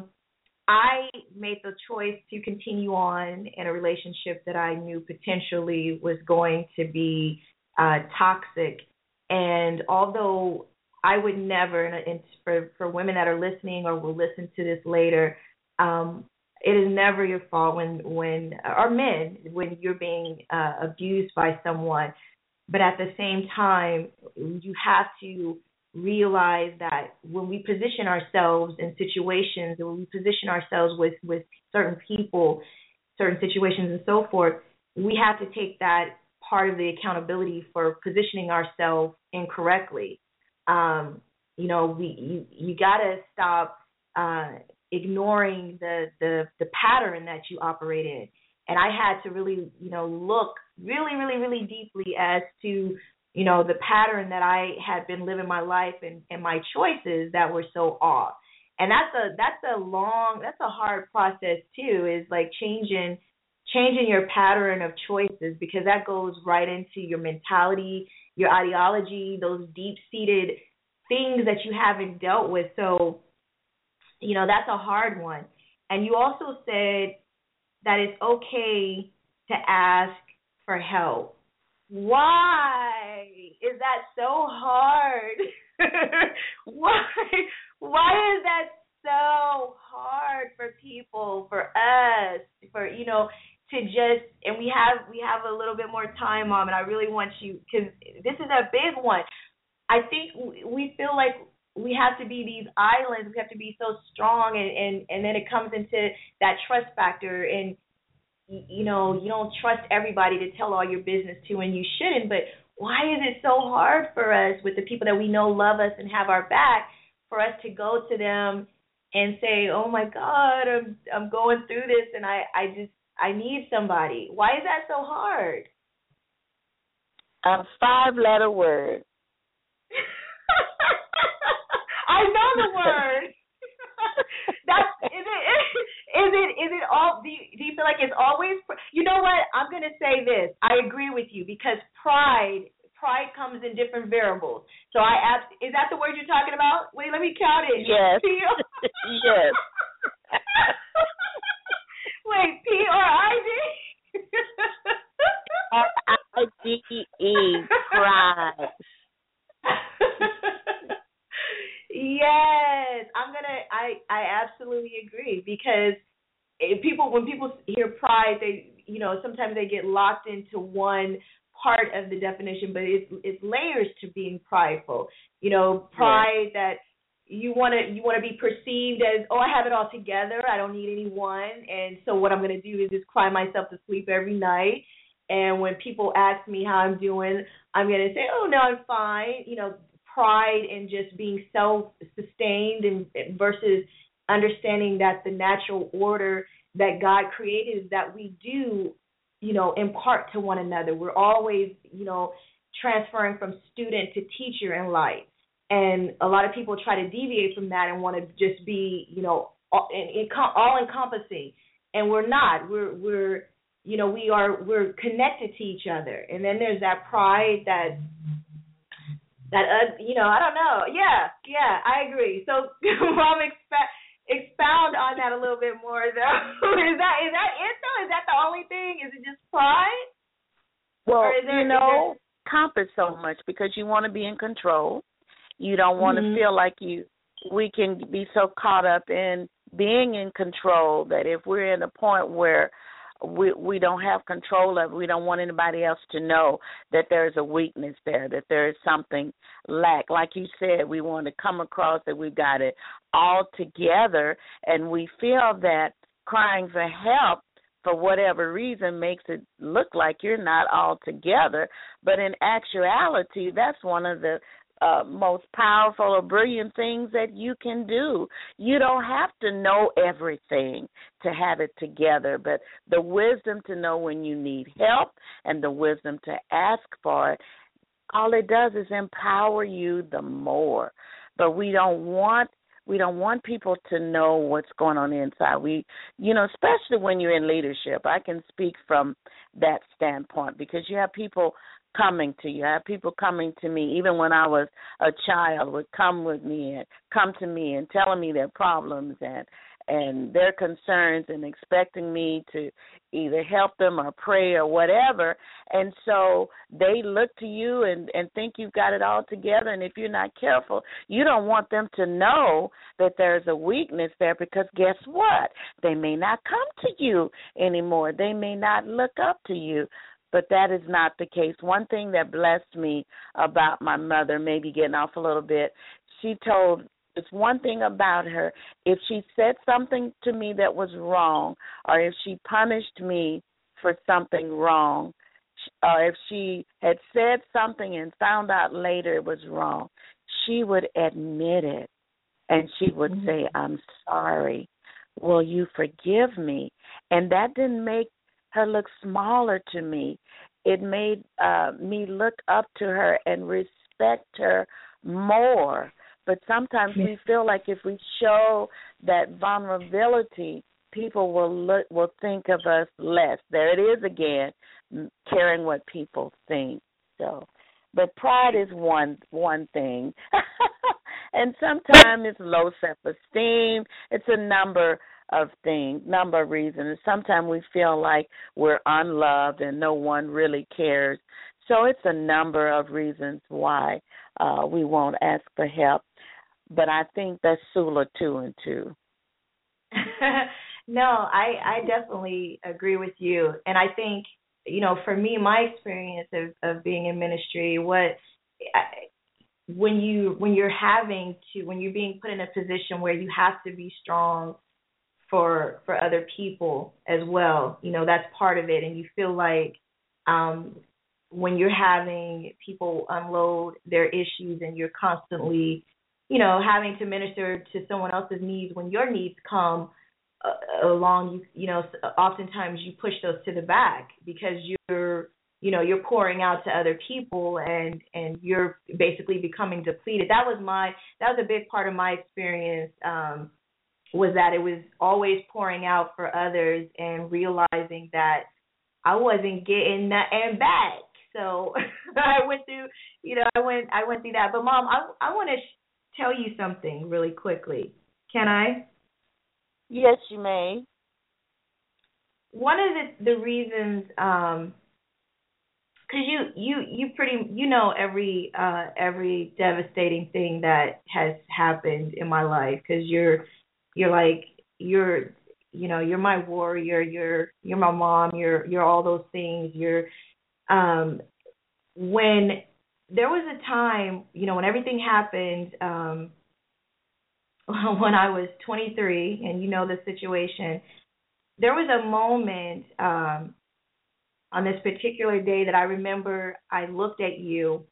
I made the choice to continue on in a relationship that I knew potentially was going to be toxic. And although I would never, and for women that are listening or will listen to this later, it is never your fault when or men, when you're being abused by someone. But at the same time, you have to realize that when we position ourselves in situations, and when we position ourselves with certain people, certain situations and so forth, we have to take that part of the accountability for positioning ourselves incorrectly. You know, you got to stop ignoring the pattern that you operate in. And I had to really, look really, really, really deeply as to, the pattern that I had been living my life and my choices that were so off. And that's a hard process too, is like changing your pattern of choices, because that goes right into your mentality, your ideology, those deep-seated things that you haven't dealt with. So, that's a hard one. And you also said that it's okay to ask for help. Why is that so hard? Why is that so hard for people, for us, to just, and we have a little bit more time, Mom, and I really want you, because this is a big one. I think we feel like we have to be these islands. We have to be so strong, and then it comes into that trust factor, and you don't trust everybody to tell all your business to, and you shouldn't. But why is it so hard for us, with the people that we know love us and have our back, for us to go to them and say, "Oh my God, I'm going through this, and I need somebody"? Why is that so hard? A 5-letter word. I know the word. Is it all? Do you feel like it's always? You know what? I'm gonna say this. I agree with you, because pride comes in different variables. So is that the word you're talking about? Wait, let me count it. Yes. Yes. Wait, PRID? RIDE, pride. Yes, I absolutely agree, because when people hear pride, they sometimes they get locked into one part of the definition, but it's layers to being prideful. Pride, yes, that you want to be perceived as, oh, I have it all together, I don't need anyone, and so what I'm going to do is just cry myself to sleep every night. And when people ask me how I'm doing, I'm going to say, oh, no, I'm fine. Pride in just being self-sustained and versus understanding that the natural order that God created is that we do, impart to one another. We're always, transferring from student to teacher in life. And a lot of people try to deviate from that and want to just be, all encompassing. And we're not. We're connected to each other. And then there's that pride that I don't know. Yeah, I agree. So, Mom, expound on that a little bit more, though. Is that it, though? Is that the only thing? Is it just pride? Well, compass so much, because you want to be in control. You don't want to feel like we can be so caught up in being in control that if we're in a point where we don't have control of it, we don't want anybody else to know that there's a weakness there, that there is something lack. Like you said, we want to come across that we've got it all together, and we feel that crying for help for whatever reason makes it look like you're not all together. But in actuality, that's one of the most powerful or brilliant things that you can do. You don't have to know everything to have it together, but the wisdom to know when you need help and the wisdom to ask for it, all it does is empower you the more. But we don't want people to know what's going on inside. Especially when you're in leadership. I can speak from that standpoint, because you have people coming to you. I have people coming to me, even when I was a child, would come to me and telling me their problems and their concerns and expecting me to either help them or pray or whatever. And so they look to you and think you've got it all together. And if you're not careful, you don't want them to know that there's a weakness there, because guess what? They may not come to you anymore. They may not look up to you. But that is not the case. One thing that blessed me about my mother, maybe getting off a little bit, it's one thing about her. If she said something to me that was wrong, or if she punished me for something wrong, or if she had said something and found out later it was wrong, she would admit it, and she would say, I'm sorry. will you forgive me? And that didn't make her look smaller to me. It made me look up to her and respect her more. But sometimes we feel like if we show that vulnerability, people will think of us less. There it is again, caring what people think. So, but pride is one thing, and sometimes it's low self-esteem. It's a number of things, number of reasons. Sometimes we feel like we're unloved and no one really cares. So it's a number of reasons why we won't ask for help. But I think that's Sula 2 and 2. No, I definitely agree with you. And I think, for me, my experience of being in ministry, when you're being put in a position where you have to be strong for other people as well, that's part of it. And you feel like when you're having people unload their issues and you're constantly, having to minister to someone else's needs when your needs come along, oftentimes you push those to the back because you're pouring out to other people and you're basically becoming depleted. That was a big part of my experience, was that it was always pouring out for others and realizing that I wasn't getting nothing back. So I went through that. But Mom, I want to tell you something really quickly. Can I? Yes, you may. One of the reasons, because you know every devastating thing that has happened in my life, because you're my warrior, you're my mom, you're all those things. When there was a time, when everything happened, when I was 23, and the situation, there was a moment on this particular day that I remember I looked at you,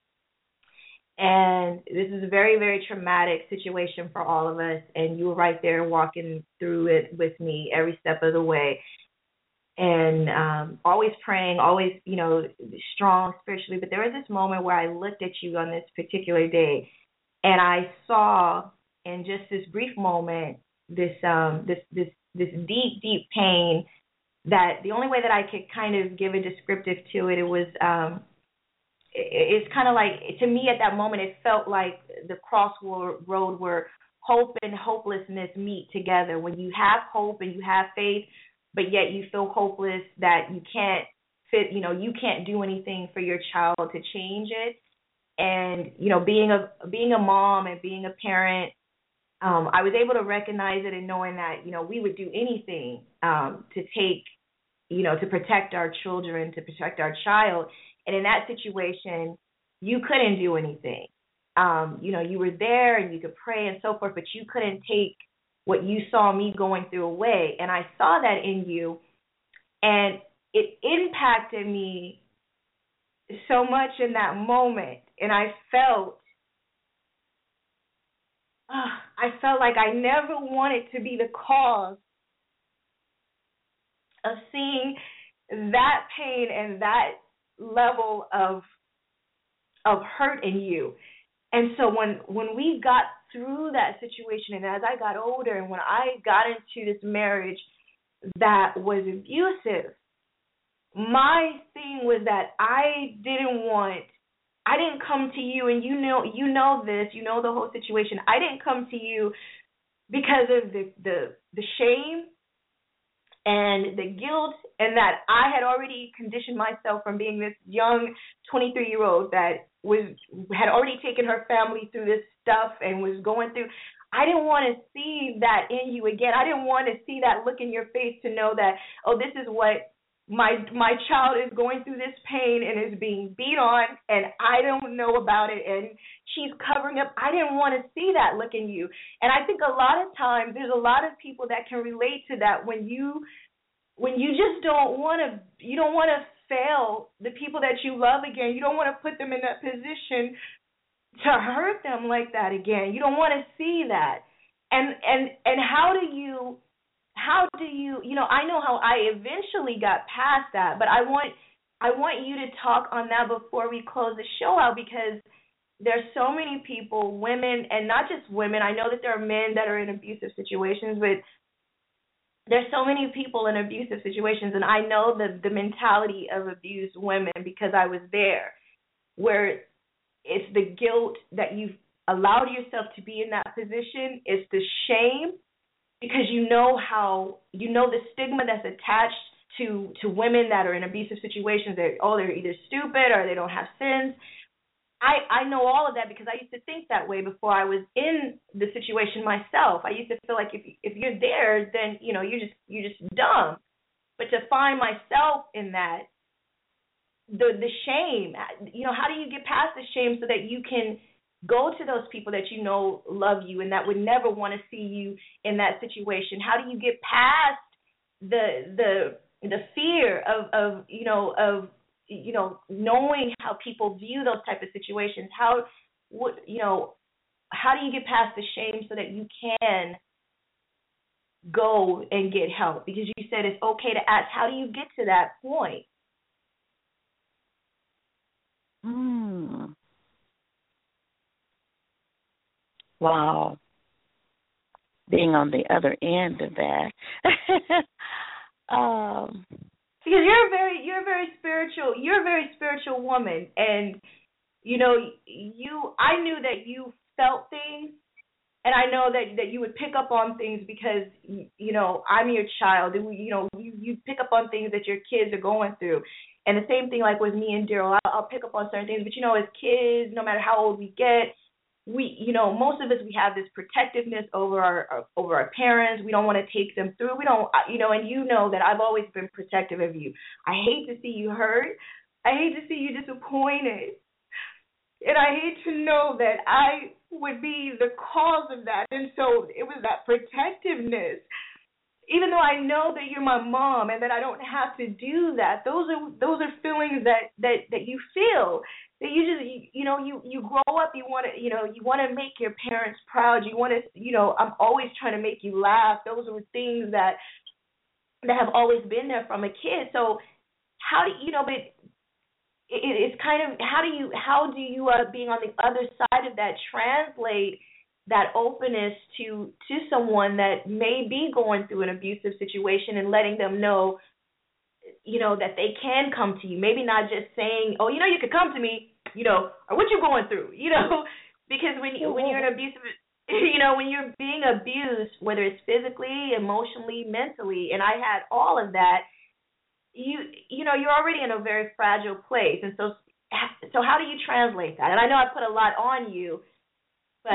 and this is a very, very traumatic situation for all of us, and you were right there walking through it with me every step of the way, and always praying, always, strong spiritually. But there was this moment where I looked at you on this particular day, and I saw in just this brief moment this deep, deep pain, that the only way that I could kind of give a descriptive to it, it's kind of like, to me at that moment, it felt like the crossroad where hope and hopelessness meet together. When you have hope and you have faith, but yet you feel hopeless that you can't you can't do anything for your child to change it. And, being a mom and being a parent, I was able to recognize it, and knowing that, we would do anything to take, to protect our children, to protect our child. And in that situation, you couldn't do anything. You were there and you could pray and so forth, but you couldn't take what you saw me going through away. And I saw that in you, and it impacted me so much in that moment. And I felt like I never wanted to be the cause of seeing that pain and that level of hurt in you. And so when we got through that situation, and as I got older, and when I got into this marriage that was abusive, my thing was that I didn't come to you, and you know this, the whole situation. I didn't come to you because of the shame and the guilt, and that I had already conditioned myself from being this young 23-year-old that had already taken her family through this stuff and was going through. I didn't want to see that in you again. I didn't want to see that look in your face, to know that, oh, this is what my child is going through, this pain and is being beat on, and I don't know about it, and she's covering up. I didn't want to see that look in you. And I think a lot of times there's a lot of people that can relate to that, when you just don't want to fail the people that you love again. You don't want to put them in that position to hurt them like that again. You don't want to see that. And how do you how do you, I know how I eventually got past that, but I want you to talk on that before we close the show out, because there's so many people, women, and not just women. I know that there are men that are in abusive situations, but there's so many people in abusive situations, and I know the mentality of abused women because I was there, where it's the guilt that you've allowed yourself to be in that position. It's the shame, because you know the stigma that's attached to women that are in abusive situations. They're either stupid or they don't have sins. I know all of that because I used to think that way before I was in the situation myself. I used to feel like if you're there, then you're just dumb. But to find myself in that, the shame, how do you get past the shame so that you can go to those people that love you and that would never want to see you in that situation? How do you get past the fear of knowing how people view those type of situations? How do you get past the shame so that you can go and get help? Because you said it's okay to ask. How do you get to that point? Wow. Being on the other end of that. Because you're a very spiritual woman, and I knew that you felt things, and I know that you would pick up on things because I'm your child, and you pick up on things that your kids are going through. And the same thing, like with me and Daryl, I'll pick up on certain things. But as kids, no matter how old we get, most of us, we have this protectiveness over our parents. We don't want to take them through. We don't, and that I've always been protective of you. I hate to see you hurt. I hate to see you disappointed. And I hate to know that I would be the cause of that. And so it was that protectiveness. Even though I know that you're my mom and that I don't have to do that, those are feelings that you feel. That you just you grow up, you want to make your parents proud. You want to I'm always trying to make you laugh. Those are things that have always been there from a kid. So how do but it's kind of how do you being on the other side of that translate that openness to someone that may be going through an abusive situation and letting them know that they can come to you. Maybe not just saying, oh, you could come to me, or what you going through, because when you're an abusive, when you're being abused, whether it's physically, emotionally, mentally, and I had all of that, you're already in a very fragile place. And so how do you translate that? And I know I put a lot on you, but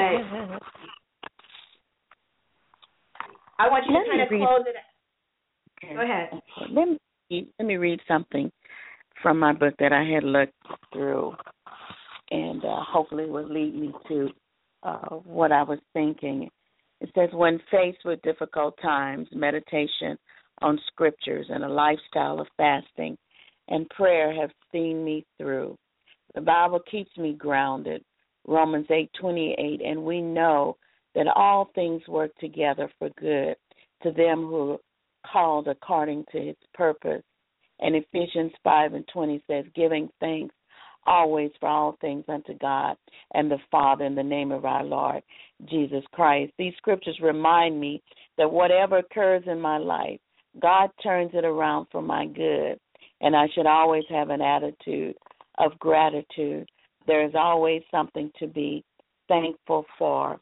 I want you to kind of close it. Go ahead. Let me read something from my book that I had looked through, and hopefully it will lead me to what I was thinking. It says, when faced with difficult times, meditation on scriptures and a lifestyle of fasting and prayer have seen me through. The Bible keeps me grounded, Romans 8:28, and we know that all things work together for good to them who are called according to his purpose. And Ephesians 5:20 says, giving thanks always for all things unto God and the Father in the name of our Lord Jesus Christ. These scriptures remind me that whatever occurs in my life, God turns it around for my good, and I should always have an attitude of gratitude. There is always something to be thankful for.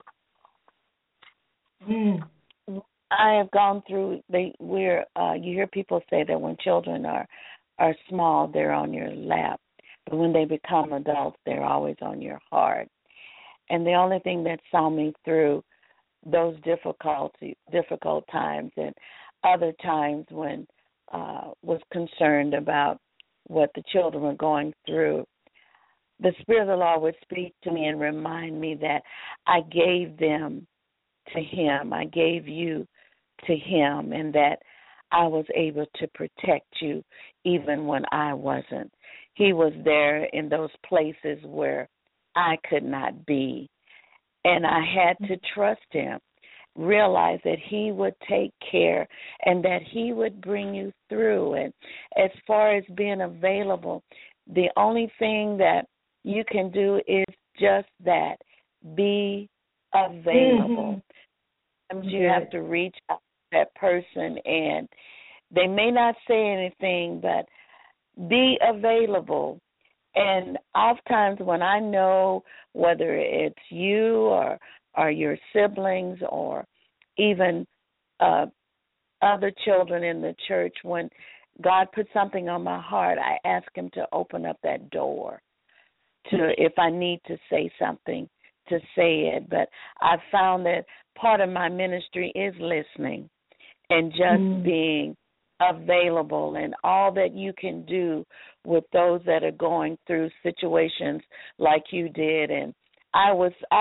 I have gone through. You hear people say that when children are small, they're on your lap, but when they become adults, they're always on your heart. And the only thing that saw me through those difficult times and other times when was concerned about what the children were going through, the Spirit of the Lord would speak to me and remind me that I gave them to him. I gave you to him, and that I was able to protect you even when I wasn't. He was there in those places where I could not be, and I had to trust him. realize that He would take care and that He would bring you through. And as far as being available, the only thing that you can do is just that, be available. Sometimes you have to reach out to that person, and they may not say anything, but be available. And oftentimes when I know, whether it's you or your siblings or even other children in the church, when God puts something on my heart, I ask Him to open up that door to, if I need to say something, to say it. But I've found that part of my ministry is listening and just being available, and all that you can do with those that are going through situations like you did. And I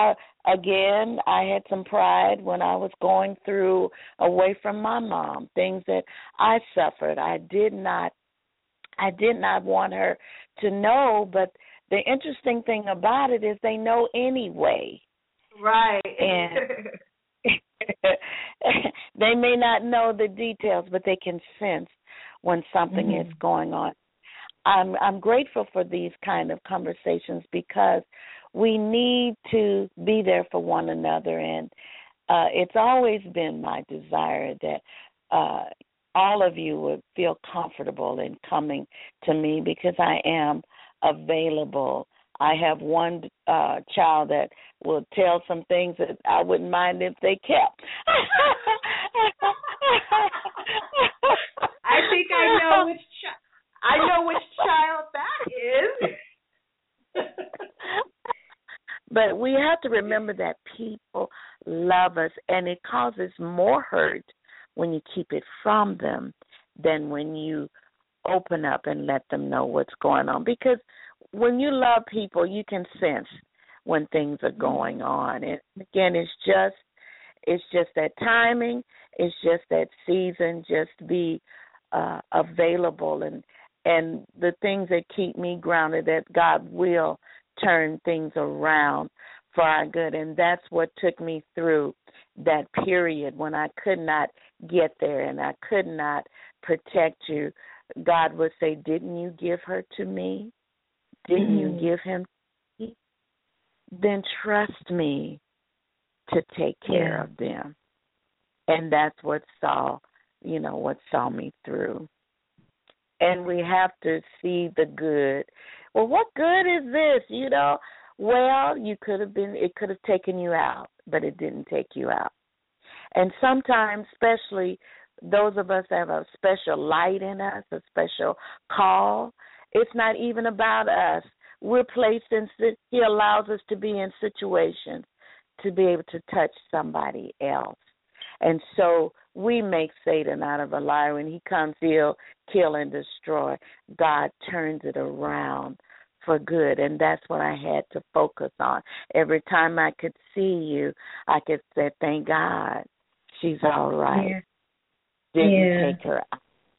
had some pride when I was going through away from my mom, things that I suffered. I did not want her to know, but the interesting thing about it is they know anyway. Right. And they may not know the details, but they can sense when something is going on. I'm grateful for these kind of conversations because we need to be there for one another. And it's always been my desire that all of you would feel comfortable in coming to me because I am available. I have one child that will tell some things that I wouldn't mind if they kept. I think I know which child that is. But we have to remember that people love us, and it causes more hurt when you keep it from them than when you open up and let them know what's going on. Because when you love people, you can sense when things are going on. And again, it's just that timing. It's just that season. Just be available, and the things that keep me grounded, that God will turn things around for our good. And that's what took me through that period when I could not get there and I could not protect you. God would say, didn't you give her to me? Didn't you give him to me? Then trust me to take care of them. And that's what saw me through. And we have to see the good. Well, what good is this? Well, it could have taken you out, but it didn't take you out. And sometimes, especially those of us that have a special light in us, a special call, it's not even about us. We're placed He allows us to be in situations to be able to touch somebody else. And so we make Satan out of a liar. When he comes, he'll kill and destroy. God turns it around for good, and that's what I had to focus on. Every time I could see you, I could say, thank God, she's all right. Didn't take her out.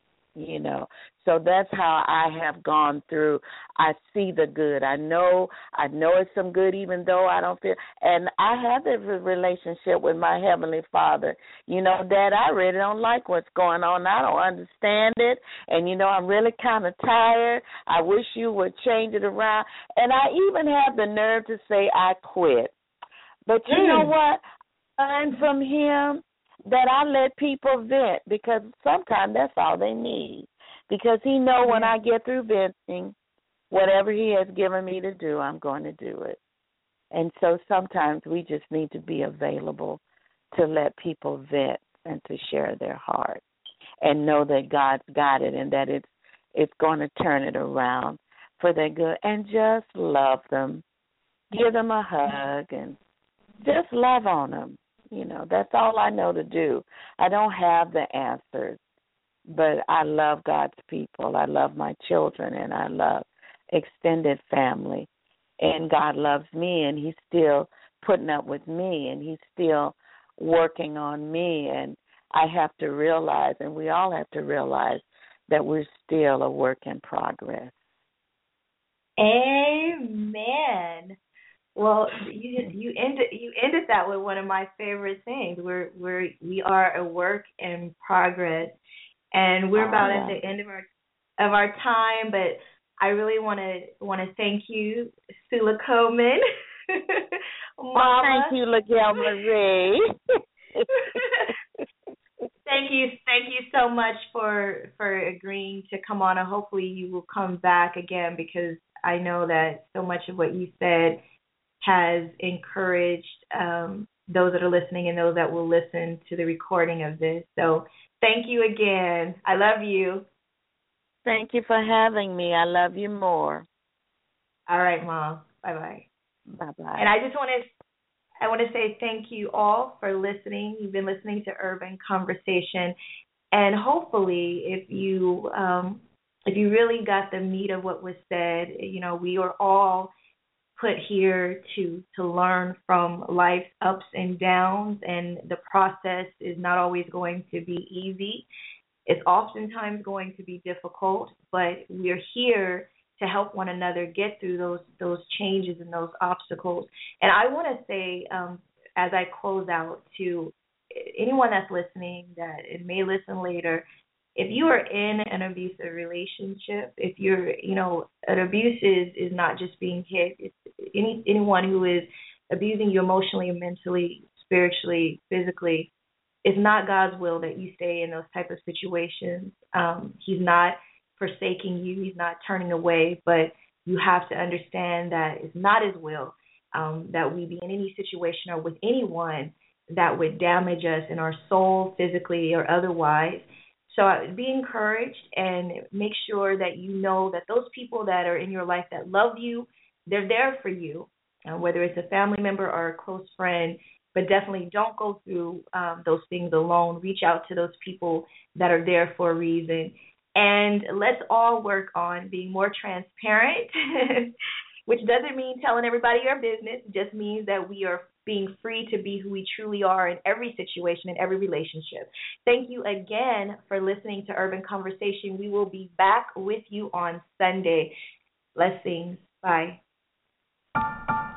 So that's how I have gone through. I see the good. I know it's some good, even though I don't feel. And I have a relationship with my Heavenly Father. Dad, I really don't like what's going on. I don't understand it. And, I'm really kind of tired. I wish you would change it around. And I even have the nerve to say I quit. But you know what? I learned from him that I let people vent, because sometimes that's all they need. Because he knows when I get through venting, whatever he has given me to do, I'm going to do it. And so sometimes we just need to be available to let people vent and to share their heart and know that God's got it and that it's going to turn it around for their good. And just love them. Give them a hug and just love on them. That's all I know to do. I don't have the answers, but I love God's people. I love my children, and I love extended family. And God loves me, and he's still putting up with me, and he's still working on me. And I have to realize, and we all have to realize, that we're still a work in progress. Amen. Well, you ended that with one of my favorite things. We are a work in progress, and we're Oh about at yeah. the end of our time. But I really want to thank you, Sula Coleman, Oh, thank Mama. you, Miguel Marie. Thank you so much for agreeing to come on, and hopefully you will come back again because I know that so much of what you said has encouraged those that are listening and those that will listen to the recording of this. So thank you again. I love you. Thank you for having me. I love you more. All right, Mom. Bye bye. Bye And bye. I want to say thank you all for listening. You've been listening to Urban Conversation, and hopefully, if you really got the meat of what was said, we are all put here to learn from life's ups and downs, and the process is not always going to be easy. It's oftentimes going to be difficult, but we're here to help one another get through those changes and those obstacles. And I want to say, as I close out, to anyone that's listening that it may listen later, if you are in an abusive relationship, if an abuse is not just being hit. It's anyone who is abusing you emotionally, mentally, spiritually, physically. It's not God's will that you stay in those type of situations. He's not forsaking you. He's not turning away, but you have to understand that it's not His will that we be in any situation or with anyone that would damage us in our soul, physically or otherwise. So be encouraged and make sure that you know that those people that are in your life that love you, they're there for you, whether it's a family member or a close friend. But definitely don't go through those things alone. Reach out to those people that are there for a reason. And let's all work on being more transparent, which doesn't mean telling everybody your business. It just means that we are being free to be who we truly are in every situation, in every relationship. Thank you again for listening to Urban Conversation. We will be back with you on Sunday. Blessings. Bye.